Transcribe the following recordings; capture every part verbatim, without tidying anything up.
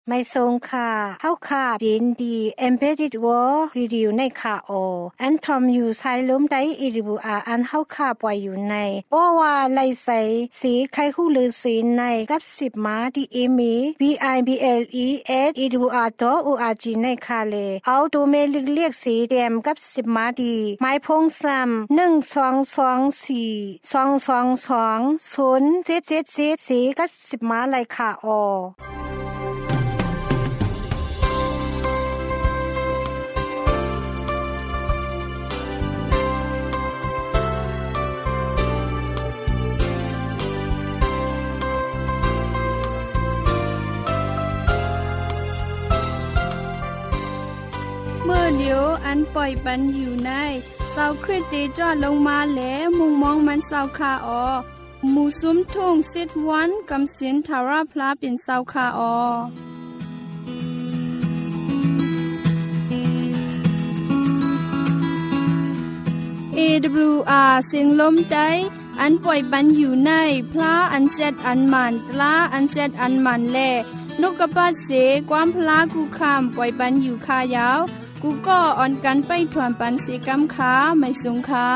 ไม่ทรงค่ะเฮาค่ะยินดี Embedded World Review ในค่ะโออันทอมอยู่ไซล้มได้อีริบูอาอันเฮาค่ะปล่อยอยู่ในบ่ว่าไลใสสีไข่ฮู้ลือสีในกับสิบมาที่อีมี บี ไอ บี แอล อี เอส อี ดับเบิลยู อาร์ ดอท โอ อาร์ จี ในค่ะเลเอาดูเมลิกเรียกสีแดงกับสิบมาดีไม้พงซ้ำหนึ่ง สอง สอง สี่ สอง สอง สอง ศูนย์ เจ็ด เจ็ด เจ็ดสีกับสิบมาเลยค่ะโอเมื่อเดียวอันปล่อยปันอยู่ในเสาคริสติจอดลงมาแล้วมุงมองมันเสาคาออหมู่ซุ้มทุ่งสิทวันกำสินทาราพลาเป็นเสาคาออ เอ ดับเบิลยู อาร์ เสียงลมใจอันปล่อยปันอยู่ในพระอันเจ็ดอันมันปลาอันเจ็ดอันมันแลนกกระปาดเสความพลากูคามปล่อยปันอยู่คายาวกูก็อ่อนกันไปถวนปันเสกำขาไม่สงขา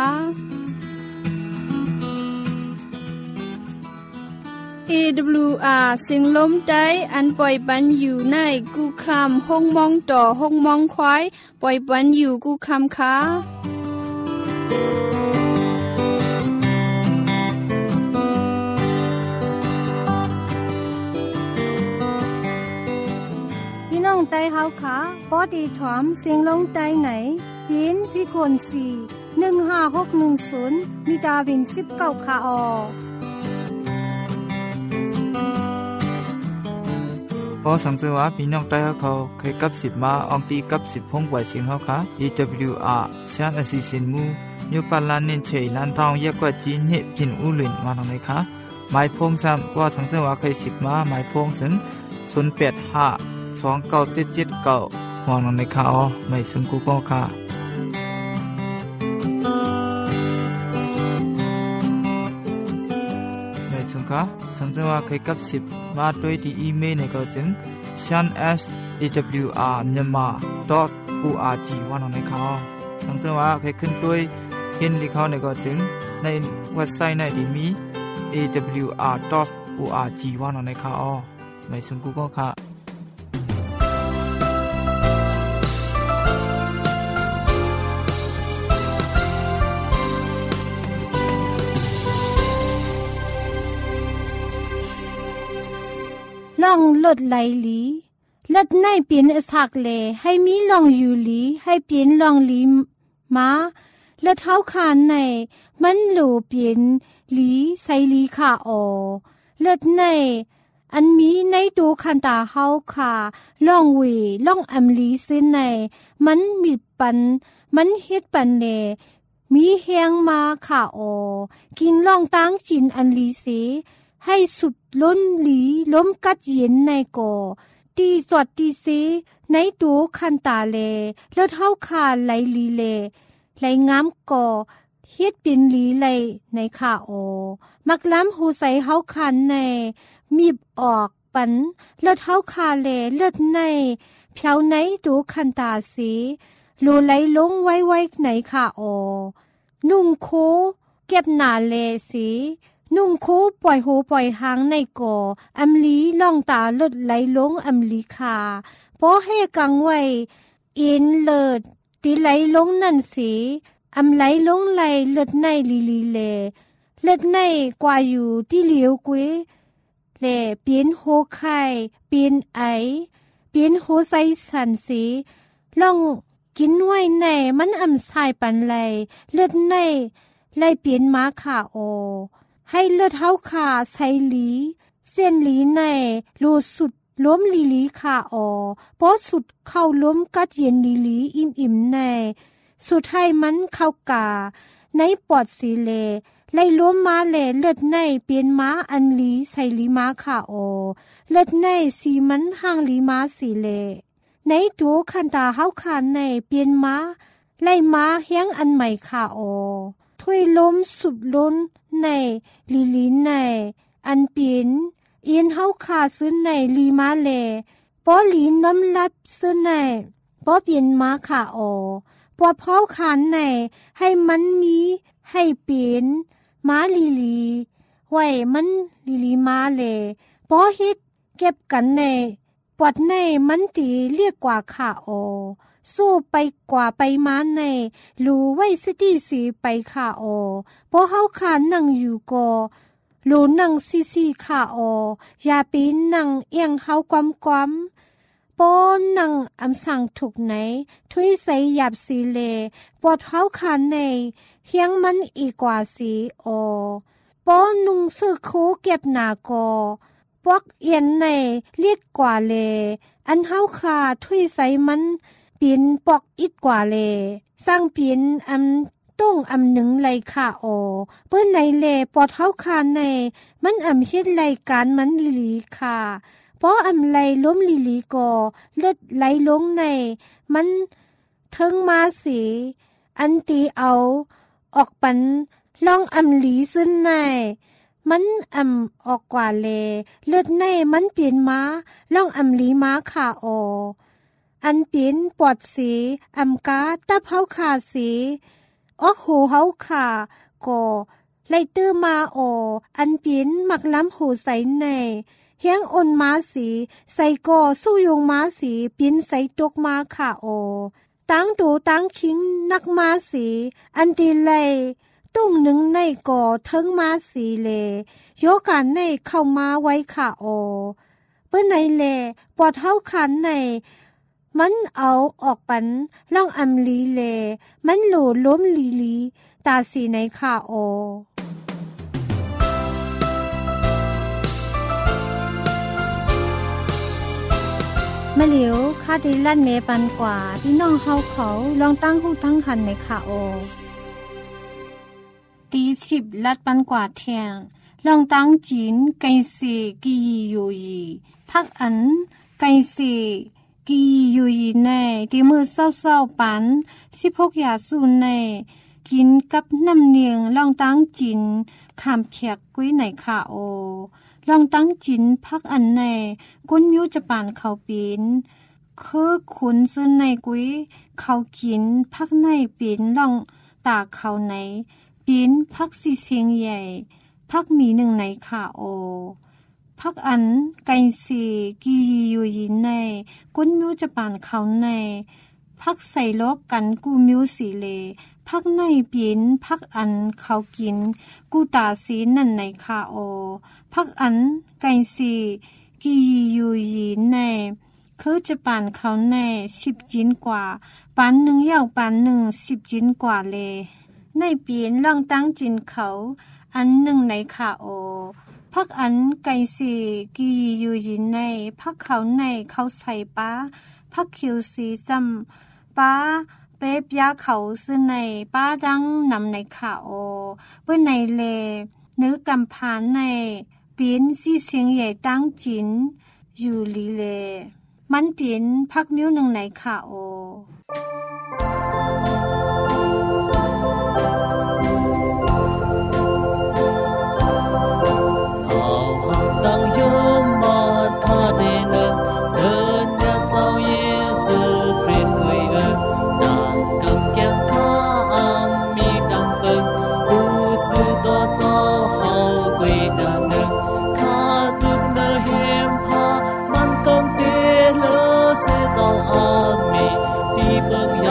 เอ ดับเบิลยู อาร์ เสียงลมใจอันปล่อยปันอยู่ในกูคามห้องมองต่อห้องมองควายปล่อยปันอยู่กูคามขาน้องไตเฮาค่ะปอดีถอมเสียงลงไตไหนยินพี่คนสี่ หนึ่ง ห้า หก หนึ่ง ศูนย์มีดาวินสิบเก้าค่ะออพอสังเกตว่าพี่น้องไตเฮาเขาเคยกับสิบมาอองตีกับสิบพงปล่อยเสียงเฮาค่ะ อี ดับเบิลยู อาร์ ชานอสิสินมูยูปาลานเนนเชยลันทองเยกว่าจีเนพินอุลินมาทางไหนคะหมายพงซ้ำว่าสังเกตว่าเคยสิบมาหมายพงถึงศูนย์ แปด ห้าสอง เก้า เจ็ด เจ็ด เก้ามองลงในข่าวไม่ซึ่งกูก็ค่ะไม่ซึ่งค่ะสังเกตว่าเคยกับสิบมาด้วยที่อีเมลในก็จึง shan s a w r myanmar dot org ว่าลงในข่าวสังเกตว่าเคยขึ้นด้วยเห็นที่เขาในก็จึงในเว็บไซต์ในที่มี เอ ดับเบิลยู อาร์ ดอท โอ อาร์ จี ว่าลงในข่าวไม่ซึ่งกูก็ค่ะล่องลดไหลหลีลดในเปลี่ยนอสักเลให้มีล่องอยู่หลีให้เปลี่ยนล่องหลีมาลดเท้าคานในมันหลูเปลี่ยนหลีใส่หลีขาออลดในอันมีในดูคันตาเฮาค่ะล่องเวล่องอำลีเส้นในมันมีปันมันเฮ็ดปันเลมีแหงมาค่ะออกินล่องตั้งจินอันลีเสให้สุดล้นหลีล้มกัดเย็นในก่อตีจอดตีเสในตัวคันตาเลแล้วเท่าขาไหลลีเลไหลงามก่อเฮ็ดเป็นหลีไหลในขาโอมักล้ำหูใสเฮาคันในมีบออกปันแล้วเท่าขาเลเลือดในเพียวในตัวคันตาเสโลไหลลงไว้ไว้ในขาโอนุ่งโคเก็บหนาเลสีนุ่งคูปล่อยหูปล่อยหางในก่ออำลีล่องตาลดไหลลงอำลีขาเพราะให้กังไว้อินเลิดตีไหลลงนั่นสีอำไหลลงไหลเลิดในลีลีเลเลิดในกว่าอยู่ที่เหลียวกุ้ยแลเปลี่ยนโหไข่เปลี่ยนไอเปลี่ยนโหไซสันสีล่องกินไว้ในมันอำสายปันไหลเลิดในไหลเปลี่ยนมาขาโอให้เลือดเท้าขาใส่หลีเส้นหลีในโลสุดล้มลีลีขาออเพราะสุดเข้าล้มกัดเย็นลีลีอิ่มอิ่มในสุดให้มันเข้ากาในปอดสีเลไล่ล้มมาแลเลือดในเปลี่ยนม้าอันลีใส่ลีม้าขาออเลือดในสีมันห่างลีม้าสีเลในตัวคันตาเฮาคานในเปลี่ยนม้าไล่ม้าเฮียงอันใหม่ขาออถ้วยล้มสุบล้นในลีลีในอันเปลี่ยนเอียนเฮาคาซื้อในลีมาแลปอหลีน้ำลับซึในปอเปลี่ยนมาขาออปอดเผาขานในให้มันมีให้เปลี่ยนมาลีลีไว้มันลีลีมาเลปอเฮ็ดเก็บกันในปวดในมันตีเรียกกว่าขาออสู้ไปกว่าไปมาในรู้ไว้สติสีไปขาออปอเฮาขานนั่งอยู่ก็รู้นั่งซีซีขาอออย่าปีนนั่งเอียงเฮาความความปอนั่งอำสั่งถูกไหนทุยใส่หยับสีเลปวดเฮาขานในเฮียงมันอีกกว่าสีออปอนุงซื้อคูเก็บหนากอปวกเอียนในเรียกกว่าเลอันเฮาคาทุยใส่มันปีนปอกอิดกว่าเลสร้างปีนอำต้องอำหนึ่งไหลขาออเปิ้นในเลปอดเฮาคาในมันอำเฮ็ดไหลการมันลีลีค่ะเพราะอำไหลล้มลีลีกอเลือดไหลลงในมันเทิงมาสีอันตีเอาออกปันลองอำหลีซึ่นในมันอำออกกว่าเลเลือดในมันเปลี่ยนมาลองอำหลีมาขาอออันเปลี่ยนปอดสีอำกาตะเฮาขาสีออกหูเฮาขาก็ไล่ตื้อมาอออันเปลี่ยนมักล้ำหูใสในเฮียงอ่อนมาสีใส่ก่อสู้ยงมาสีปีนใส่ตกมาขาออตั้งตูตั้งคิงนักมาสีอันตีไลตุ้งหนึ่งในก่อเทิงมาสีเลโยกันในเข้ามาไว้ขาออเปิ้นในเลปอดเฮาคันในมันเอาออกปันล่องอำลีเลมันหลูล้มลีลีตาสีในขาออมะเหลียวคาดิลั่นเนปันกว่าพี่น้องเฮาเขาลองตั้งหูตั้งคันในขาออตีสิบลัดปันกว่าแทงลองตั้งจีนไกเสกีอยู่ยีพักอันไกเสกีอยู่ยีในที่มือเศร้าๆปันสิบหกยาสูนในกินกับน้ำเนียงลองตั้งจีนขามแขกกุ้ยในขาออลองตั้งจินพักอันในก้นมิวจะปานเขาปีนคือขุนซึ่งในกุ้ยเขากินพักในปีนลองตาเขาไหนปีนพักสีเสียงใหญ่พักมีหนึ่งในขาโอพักอันไก่สีกีอยู่ยินในก้นมิวจะปานเขาในพักใส่ลอกกันกูมิวสีเลพักในปีนพักอันเขากินกูตาสีนั่นในขาโอพักอันไก่สีกีอยู่ยีในคือจะปานเขาในสิบจินกว่าปานหนึ่งยาวปานหนึ่งสิบจินกว่าเลในปีนล่องตั้งจินเขาอันหนึ่งในขาโอพักอันไก่สีกีอยู่ยีในพักเขาในเขาใส่ป้าพักคิวสีจำป้าเป๊บยาเขาซึ่งในป้าดังนำในขาโอเพื่อในเลเนื้อกำพานในปีนสีเสียงใหญ่ตั้งจินอยู่ลีเลมันปีนพักมิ้วหนึ่งในขาโอ当有马他的呢，人家早也是亏亏儿，当刚讲他阿弥当恩，不是多早好归的呢，他只能害怕，满当的了是早阿弥的不。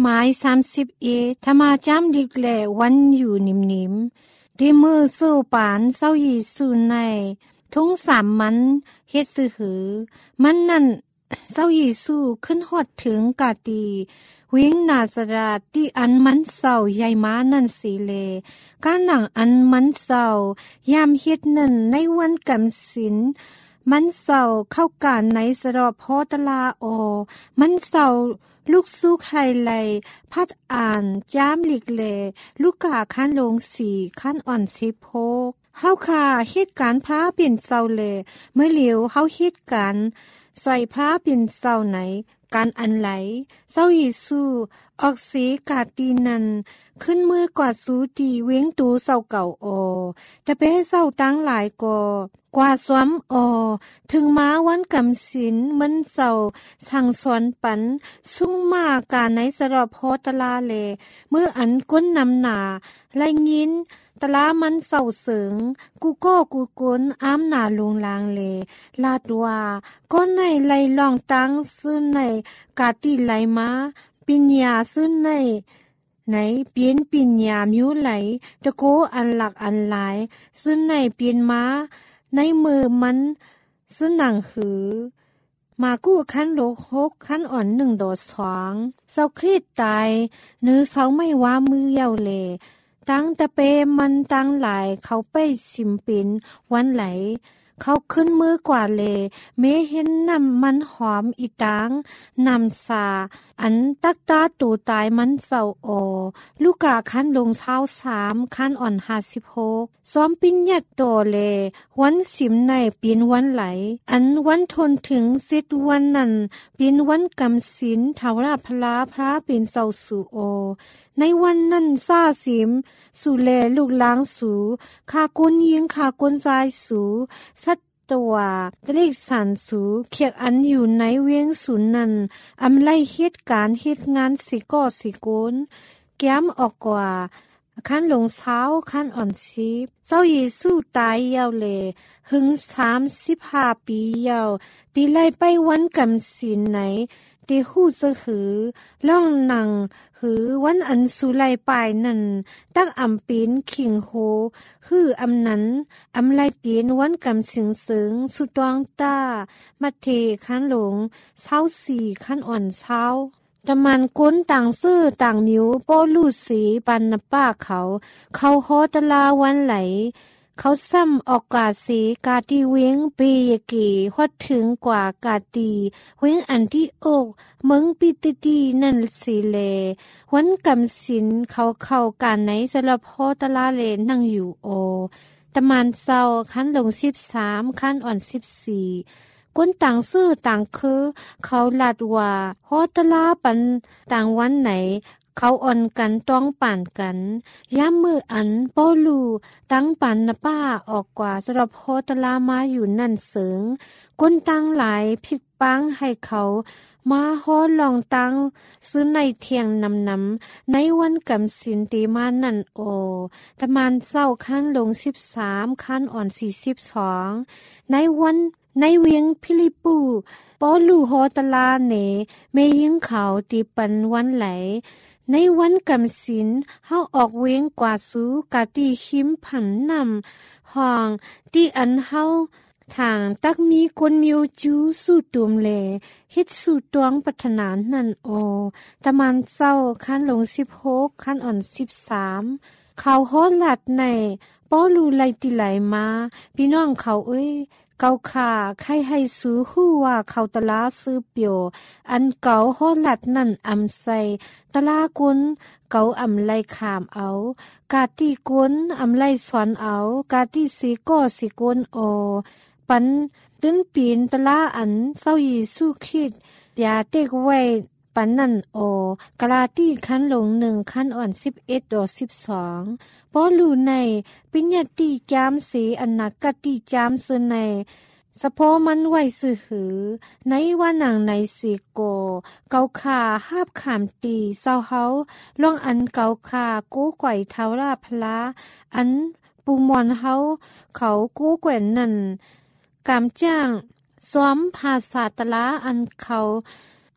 หมายสามสิบเอธรรมาจำลิกแหลวันอยู่นิ่มๆที่มือสู้ปานเศร้ายีสู่ในทุงสามมันเฮ็ดซื่อหือมันนั่นเศร้ายีสู่ขึ้นฮอดถึงกาตีวิ่งนาสราที่อันมันเศร้าใหญ่มานั่นสิเลการหนังอันมันเศร้ายามเฮ็ดนั่นในวันกำศีลมันเศร้าเข้าการในสรอพอตลาโอมันเศร้าลูกสุกไฮไลพัดอ่านจ้ามหลีกเลลูกกาคันลงสีคันอ่อนสิโพกเฮาค่ะเฮ็ดการพระเปลี่ยนเศร้าเลเมื่อเหลียวเฮาเฮ็ดการใส่พระเปลี่ยนเศร้าไหนการอันไหลเศร้าเยซูออกสีกาตีนันขึ้นมือกว่าสูตีเว้งตูเศร้าเก่าโอจะไปให้เศร้าตั้งหลายกอกว่าซ้ำโอถึงม้าวันกำศีลมันเศร้าสั่งสอนปันสุ่งมาการในสรอพอตลาเลเมื่ออันก้นนำหนาไล่ยินตลามันเศร้าเสิงกูก็กูกนอ้ามหนาลงลางเลลาดว่าก้อนในไล่ลองตั้งซึ่งในกาติไหลมาปิญญาซึ่งในไหนเปลี่ยนปิญญามิวไหลตะโกอันหลักอันหลายซึ่งในเปลี่ยนมาในมือมันซึ่งหนังหือมากู้ขั้นโลกหกขั้นอ่อนหนึ่งโดดสองเศร้าครีดตายเนื้อเศร้าไม่ว่ามือเยาเลตั้งตะเปมันตั้งหลายเขาไปสิมปินวันไหลเขาขึ้นมือกว่าเลเมเห็นนำมันหอมอีตังนำสาอันตักตาตูตายมันเศร้าโอลูกกาคันลงเท้าสามคันอ่อนห้าสิบหกซ้อมปิญญาโตเลวันสิมในปีนวันไหลอันวันทนถึงสิทวันนั้นปีนวันกำศีลเทาราพลาพระปีนเศร้าสู่โอในวันนั้นซาสิมสู่เลลูกล้างสู่ขากุนยิงขากุนทรายสู่สัตตัวตลิกสันสูเขียกอันอยู่ในเวียงศูนย์นั้นอำไล่เหตุการเฮ็ดงานสิก่อสิโกนแก้มออกกว่าขั้นลงเช้าขั้นอ่อนชีพเจ้าเยซูตายยาวเลยหึงสามสิบห้าปียาวตีไล่ไปวันกำศีลไหนตีหู้จะหือล่องหนังหือวันอันสุไลปายนั่นตักอำปีนขิงโหหืออำนั้นอำไลปีนวันกำสิงเสิงสุดวงตามาเทขันหลงเช้าสี่ขันอ่อนเช้าตะมันก้นต่างซื่อต่างมิวโปลูสีปันนป้าเขาเขาฮอตลาวันไหลเขาซ้ำออกกาสีกาตีเว้งปียกีฮอดถึงกว่ากาตีเว้งอันที่อกเมืองปิตตีนั่นสิเลวันกำสินเขาเข้าการไหนสลับฮอตลาเลนั่งอยู่โอตะมันเศร้าขั้นลงสิบสามขั้นอ่อนสิบสี่ก้นต่างซื่อต่างคือเขาลาดว่าฮอตลาปันต่างวันไหนเขาอ่อนกันต้องป่านกันย้ำมืออันโปลูตั้งปันนป้าออกกว่าสำหรับโฮตลามาอยู่นั่นเสิงก้นตั้งหลายพลิกปังให้เขามาฮอลองตั้งซื้อในเทียงนำนำในวันกำสินตีมานั่นโอตะมันเศร้าขั้นลงสิบสามขั้นอ่อนสี่สิบสองในวันในเวียงพิลิปูปอลูโฮตลาเนเมยิงเขาตีปันวันไหลในวันกำศีลเฮาออกเว้งกว่าสูกาตีหิมผันนำห้องที่อันเฮาทางตักมีคนมิวจูสู่ตุมเลเฮ็ดสู่ตวงปัฒนานั่นโอตะมันเจ้าคันลงสิบหกคันอ่อนสิบสามเขาฮอดลัดในปอลูไลติไหลมาพี่น้องเขาเอ้ยเกาขาใครให้สูฮู้ว่าเขาตลาซื้อเปียวอันเก่าฮอดลัดนั่นอำใส่ตลากุนเกาอำไลขามเอากาตีกุนอำไลสอนเอากาตีสีก็สิกุนโอปันตึ้นปีนตลาอันเศร้ายีสู้คิดยาเต็กไว้ปันนั่นโอกลาตีขั้นลงหนึ่งขั้นอ่อนสิบเอ็ดดอสิบสองปอลูในปิญญาตีจามสีอันนักกตีจามเสในสะโพมันไหวสื่อหือในว่าหนังในสีโกเกาขาหาบขามตีเศร้าเฮาล่องอันเกาขากู้ไก่เท้าราพลาอันปูมอนเฮาเขากู้แกว่นนั่นกามจ้างซ้อมภาษาตลาอันเขา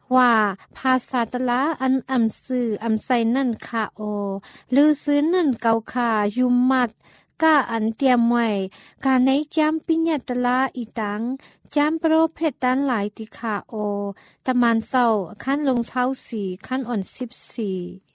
ว่าภาษาตะละอันอำซื่ออำไซนั่นค่ะโอหรือซื้อนั่นเกาค่ะยุมมัดก้าอันเตรียมไว้การในจำปิญญาตะละอีตังจำโปรเพชด้านหลายติค่ะโอตะมันเศร้าขั้นลงเช้าสี่ขั้นอ่อนสิบสี่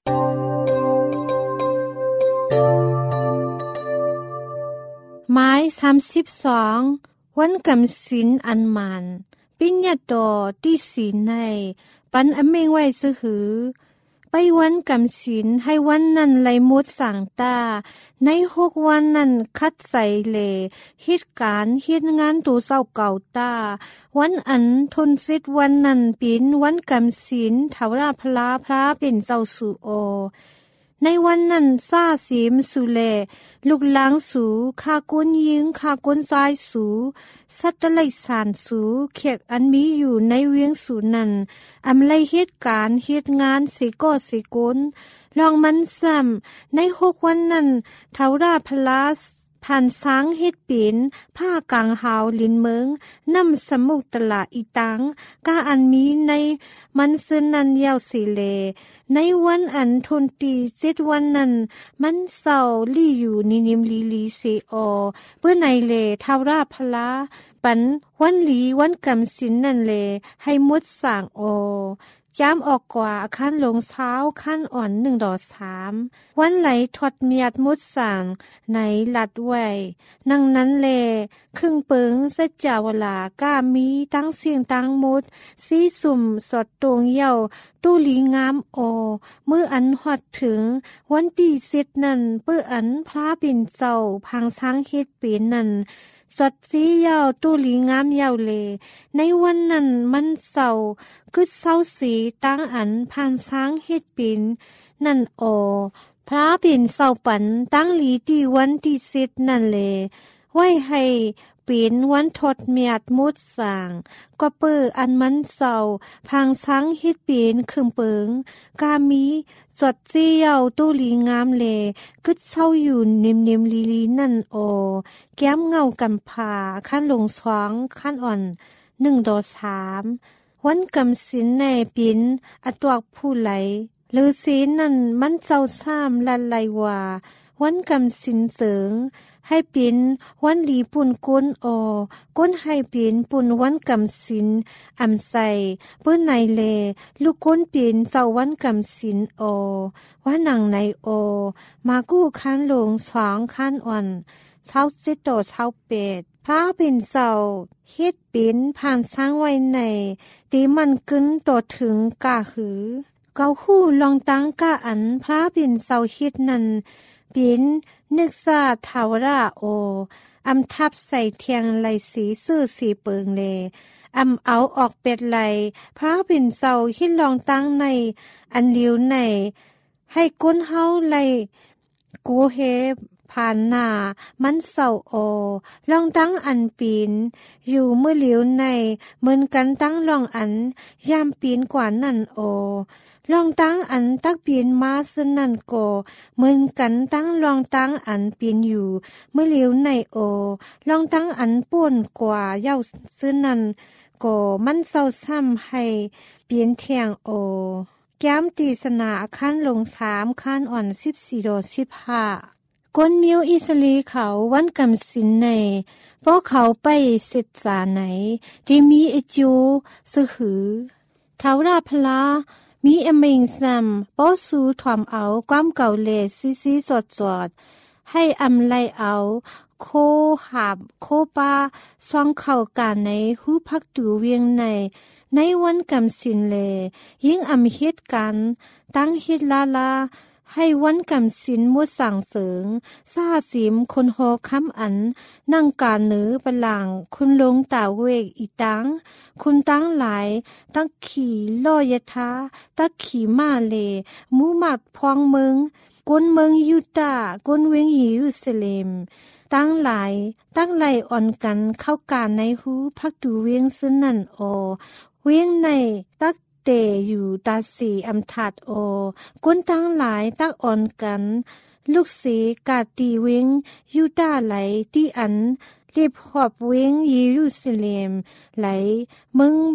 ไม้สามสิบสองวันกำสินอันมันปิญญาโตที่สีในปันอเมงไว้ซื้อหือไปวันกำสินให้วันนั้นไหลมุดสั่งตาในหกวันนั้นคัดใส่เลฮิตการฮิตงานตูเศร้าเก่าตาวันอันทนสิทธิ์วันนั้นปินวันกำสินเถาราพลาพระเป็นเจ้าสู่โอในวันนั้นซาสีมสุเลลูกล้างสูคาก้นยิงคาก้นซ้ายสูสัตไลสานสูเขียกอันมีอยู่ในเวียงสูนั้นอำไลเหตุการเหตุงานสิก็สิก้นลองมันซ้ำในหกวันนั้นเทาราพลาผ่านสางเฮ็ดปินผ้ากางหาวลินเมืองนำสมุกตลาอีตังกาอันมีในมันซึนนันยาวสิเลในวันอันทนตีเจ็ดวันนั้นมันเศร้าลี่อยู่นินิมลีลีเซออเพื่อในเลเทาราพลาปันวันลีวันกำสินนั่นเลให้มดสางโอย้ำออกกว่าขั้นลงเช้าขั้นอ่อนหนึ่งดอสามวันไหลทอดเมียดมุดสั่งในหลัดไว้นั่งนั้นเลครึ่งเปิงเสจาวลาก้ามีตั้งเสียงตั้งมุดสีสุ่มสดตรงเย่าตู้ลีงามโอเมื่ออันหอดถึงวันที่เสร็จนั้นเปื้ออันพระปิ่นเจ้าพังช้างเฮ็ดเป็นนั่นสดสียาวตู้หลีงามยาวเลในวันนั้นมันเศร้าคึดเศร้าสีตั้งอันผ่านช้างเฮ็ดปินนั่นโอพระปิ่นเศร้าปันตั้งหลีที่วันที่เสร็จนั่นเลไว้ให้เป็นวันทดเมียดมุดสางก็เปิดอันมันเศร้าพังช้างเฮ็ดเป็นคึงเปิงกามีจดเจียวตู้หลีงามเลกึดเศร้าอยู่เนมเนมลีลีนั่นโอแก้มเงากำผาขั้นลงสองขั้นอ่อนหนึ่งดอสามวันกำสินในปินอตวกผู้ไหลหรือสีนั่นมันเจ้าซ้ำลันไลวาวันกำสินเสริงให้เป็นวันหลีปุ่นก้นโอก้นให้เป็นปุ่นวันกำสินอำใส่เปื้อนในเลลูกก้นเป็นเจ้าวันกำสินโอว่าหนังในโอมากู้คันลงสองคันอ่อนเช้าเจ็ดต่อเช้าเป็ดพระเป็นเจ้าเฮ็ดเป็นผ่านสร้างไว้ในตีมันกึ้นต่อถึงกาหือเกาคู่ลองตั้งกาอันพระเป็นเจ้าเฮ็ดนั้นเป็นนึกซาทาวราโออำทับใส่เทียงไหลสีซื่อสีเปิงเลอำเอาออกเป็ดไหลพระเป็นเจ้าฮิตลองตั้งในอันเลี้ยวในให้ก้นเฮาไหลกูเฮผ่านหน้ามันเศร้าโอลองตั้งอันปีนอยู่เมื่อเลี้ยวในเหมือนกันตั้งลองอันยามปีนกว่านั่นโอลองตั้งอันตักเปลี่ยนมาสนั่นโกเหมือนกันตั้งลองตั้งอันเปลี่ยนอยู่เมื่อเลี้ยวในโอลองตั้งอันป่วนกว่าเย้าซึ่งนั่นโกมันเศร้าซ้ำให้เปลี่ยนเทียงโอแก้มตีสนาขั้นลงสามขั้นอ่อนสิบสี่โดสิบห้าก้นมิวอิสลีเขาวันกำสินในเพราะเขาไปเสร็จจาไหนที่มีไอจูสือหือเท้าราพลามีอเมงซัมป้อสูถ่อมเอาความเก่าเลซีซีสดสดให้อำไลเอาโคหาบโคปาซองเข่าการในหูพักดูเวียงในในวันกำสินเลยิ่งอำเฮ็ดกันตั้งเฮ็ดลาลาให้วันกำสินมุดสั่งเสริงซาสิมคนโฮค้ำอันนั่งการเนื้อปลังคุณลงตาเวกอีตังคุณตั้งหลายตั้งขี่ลอยทาตั้งขี่มาเลมูมัดพองเมืองกวนเมืองยูตาห์กวนเวงเยรูซาเล็มตั้งหลายตั้งไหลอ่อนกันเข้าการในหูพักดูเวียงซึ่งนั่นโอเวียงในตักเตอยู่ตาสีอำทัดโอก้นตั้งหลายตักอ่อนกันลูกสีกาตีเวงยูดาไหลที่อันเรียบหอบเวงเยรูซาเล็มไหลมึง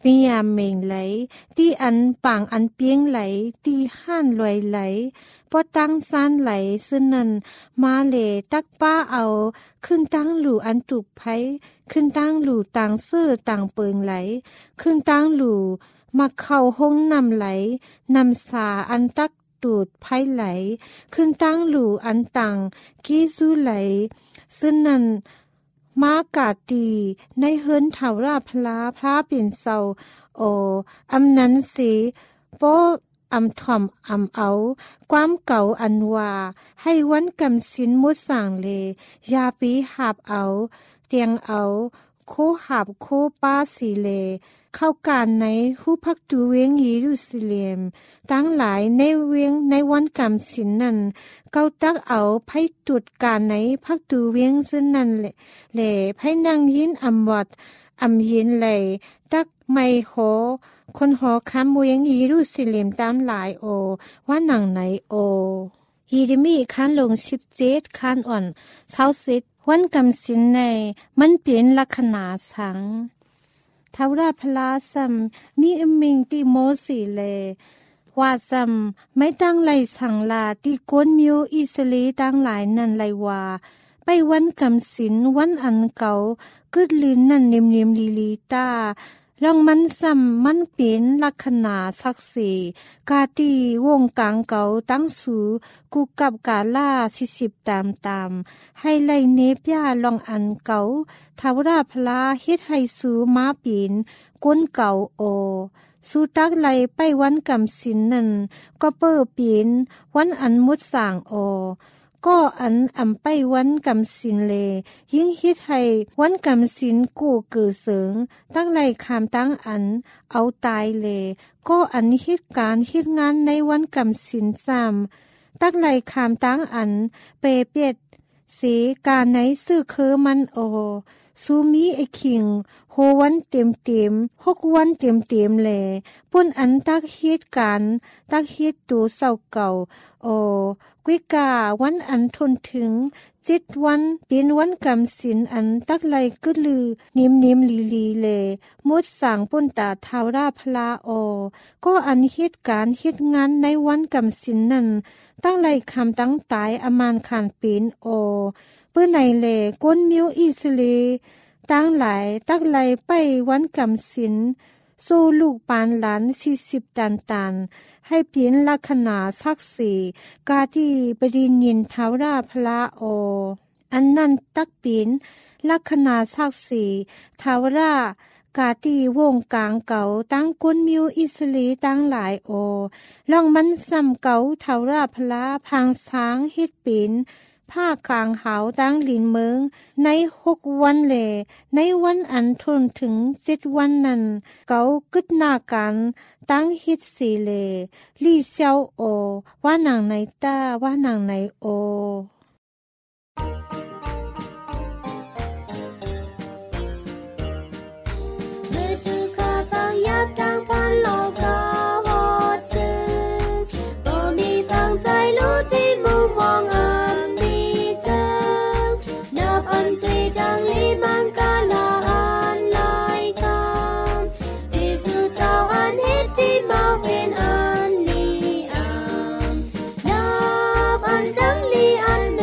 ปิยามเมงไหลตีอันปางอันเปียงไหลตีห้านลอยไหลพอตั้งซานไหลซึ่งนั้นมาเลตักป้าเอาขึ้นตั้งหลู่อันตุกไผขึ้นตั้งหลู่ต่างเสื้อต่างเปิงไหลขึ้นตั้งหลู่มาเข้าห้องนำไหลนำสาอันตักตูดไผไหลขึ้นตั้งหลู่อันต่างกี้สู้ไหลซึ่งนั้นมากาตีในเฮิรนเถาราพลาพระเปลี่ยนเศร้าโออำนั้นสิโปอำถ่อมอำเอาความเก่าอันว่าให้วันกำสินมุดสั่งเลยาปีหาบเอาเตียงเอาโคหาบโคป้าสีเลเข้าการในหูพักดูเวียงเยรูซาเล็มตั้งหลายในเวียงในวันกำสินนั้นเก้าตักเอาไพ่ตุดการในพักดูเวียงซึ่งนั้นแหละแหล่ไพ่นางยินอำวัดอำยินไหลตักไม่โหคนหอคำเวียงเยรูซาเล็มตามหลายโอว่าหนังไหนโอฮีดิมีคันลงสิบเจ็ดคันอ่อนเช้าสิทธิ์วันกำสินในมันเปลี่ยนลักษณะสังทาวราพลาซัมมีอมิงติโมสีเลว่าซัมไม่ตั้งไหลสังลาติโกนมิวอิสลีตั้งหลายนั่นไหลว่าไปวันกำสินวันอันเก่ากึดลืนนั่นเนียมเนียมลีลีตาลองมันซ้ำมันเป็นลักษณะศักดิ์ศรีกาตีวงกลางเก่าตั้งสูกูกับกาล่าสิสิบตามตามให้ไลเนปยาลองอันเก่าทาวราพลาเฮ็ดให้สูมาปีนก้นเก่าโอสูตักไลไปวันกำสินนั่นก็เปิ่ปีนวันอันมุดสางโอก็อันอำไปวันกำสินเลยิ่งฮิตให้วันกำสินกูเกือเสิงตั้งไหลคามตั้งอันเอาตายเลก็อันฮิตการฮิตงานในวันกำสินซ้ำตั้งไหลคามตั้งอันเปเปียดเสการในซื้อเคอมันโอซูมีไอคิงโฮวันเต็มเต็มหกวันเต็มเต็มแลปุ่นอันตักฮิตการตักฮิตตูเศร้าเก่าโอกุ้ยกาวันอันทนถึงเจ็ดวันเป็นวันกำสินอันตักไหลกึดลือนิมนิมลีลีเลมุดสั่งปุ่นตาทาวราพลาโอก็อันฮิตการฮิตงานในวันกำสินนั้นตั้งไหลคำตั้งตายอมานขานปีนโอเปื้อในเลก้นมิวอิสเลตั้งหลายตักไหลไปวันกำสินโซลูกปานหลานสี่สิบตันตันให้เปลี่ยนลักษณะศักดิ์ศรีกาที่บดินินทาวราพลาโออันนั้นตักเปลี่ยนลักษณะศักดิ์ศรีทาวรากาที่วงกลางเก่าตั้งก้นมิวอิสลีตั้งหลายโอลองมันซ้ำเก่าทาวราพลาพังช้างเฮ็ดเปลี่ยนผ้ากลางหาวตั้งลินเมืองในหกวันแลในวันอันทนถึงเจ็ดวันนั้นเก่ากึดหน้ากันตั้งฮิตสีเลลี่เซียวโอว่านางในตาว่านางในโออัน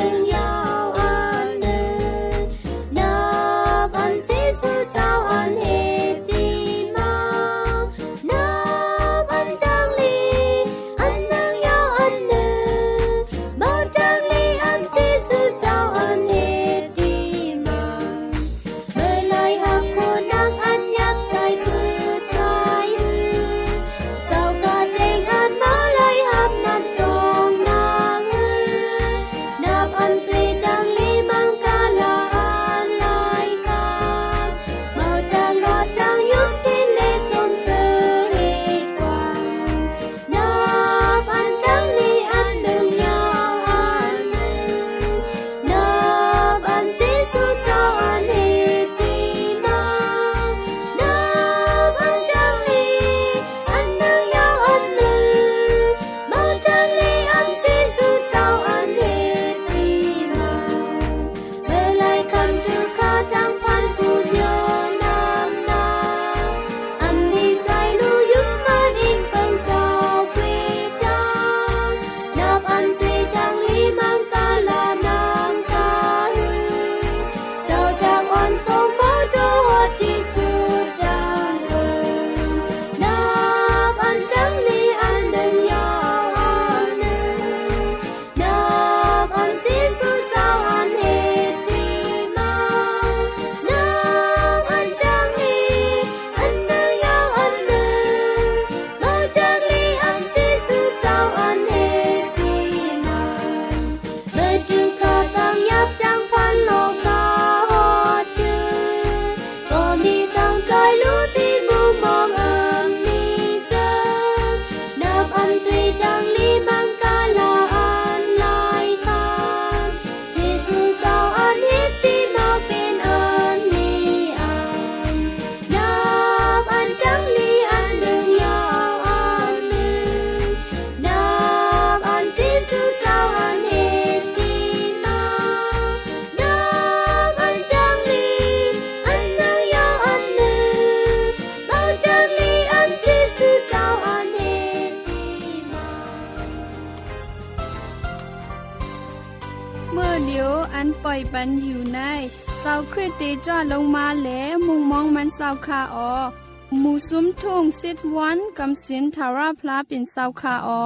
เมื่อเดียวอันปล่อยปันอยู่ในเสาคริสเตจอดลงมาแหลมุงมองมันเสาคาออหมู่ซุ้มทุ่งสิดวันกำสินทาราพลาเป็นเสาคาออ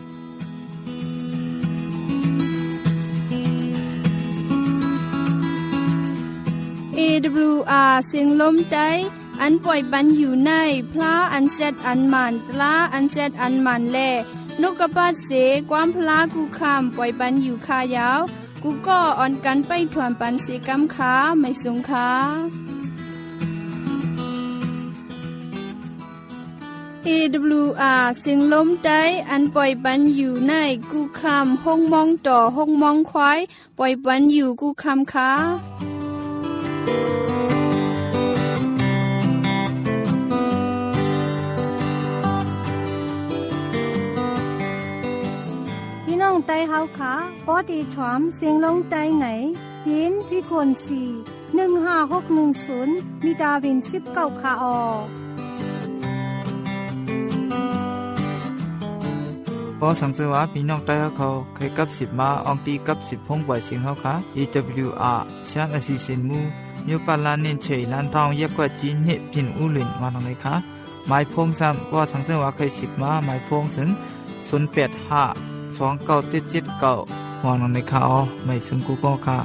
เอ ดับเบิลยู อาร์ เสียงลมใจอันปล่อยปันอยู่ในพระอันเซดอันมันปลาอันเซดอันมันแลนกกระปาดเสความพลากูคำปล่อยปันอยู่คายาวกูก็อ่อนกันไปถวนปันเสกำขาไม่สงขาเอ ดับเบิลยู อาร์ เสียงลมใจอันปล่อยปันอยู่ในกูคำห้องมองต่อห้องมองควายปล่อยปันอยู่กูคำขาน้องไต้เฮาขาปอดีถวามเสียงลงไต้ไหนยินพี่คนสี่หนึ่งห้าหกหนึ่งศูนย์มีดาวินสิบเก้าคาออพอสังเกตว่าพี่น้องไต้เขาเคยกับสิบมาอองตีกับสิบพงบ่อยเสียงเฮาค่ะ อี ดับเบิลยู อาร์ ชานอสิสินมูยูปาลานินเฉยลานทองเยกกว่าจีนเนพินอูหลินมาหนังเลยค่ะหมายพงซ้ำว่าสังเกตว่าเคยสิบมาหมายพงถึงศูนย์แปดห้าสองเก้าเจ็ดเจ็ดเก้าวางลงในข่าวไม่ซึ่งกูก็ค่ะ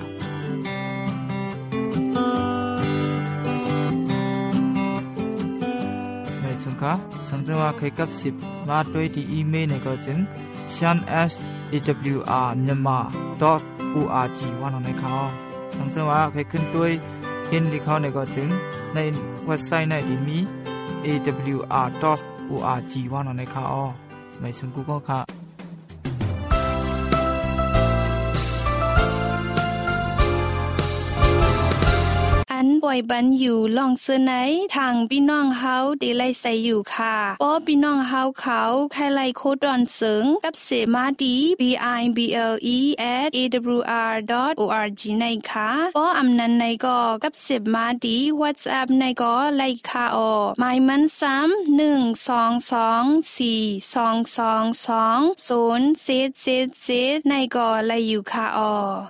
ไม่ซึ่งค่ะสังเกตว่าเคยกับสิบมาด้วยที่อีเมลในก็จึง shan s e w r myanmar dot org วางลงในข่าวสังเกตว่าเคยขึ้นด้วยเห็นที่เขาในก็จึงในเว็บไซต์ในที่มี เอ ดับเบิลยู อาร์ ดอท โอ อาร์ จี วางลงในข่าวไม่ซึ่งกูก็ค่ะอันป่วยบันอยู่ลองเสื้อไหนทางพี่น้องเฮาได้ไล่ใส่อยู่ค่ะป้อพี่น้องเฮาเขาใครไล่โคดอนเสิงกับเสมาดี b i b l e at a w r dot org ในค่ะป้ออำนันในก็กับเสมาดี WhatsApp ในก็ไล่ค่ะออหมายมันซ้ำหนึ่งสองสองสี่สองสองสองศูนย์เจ็ดเจ็ดเจ็ดในก็ไล่อยู่ค่ะออ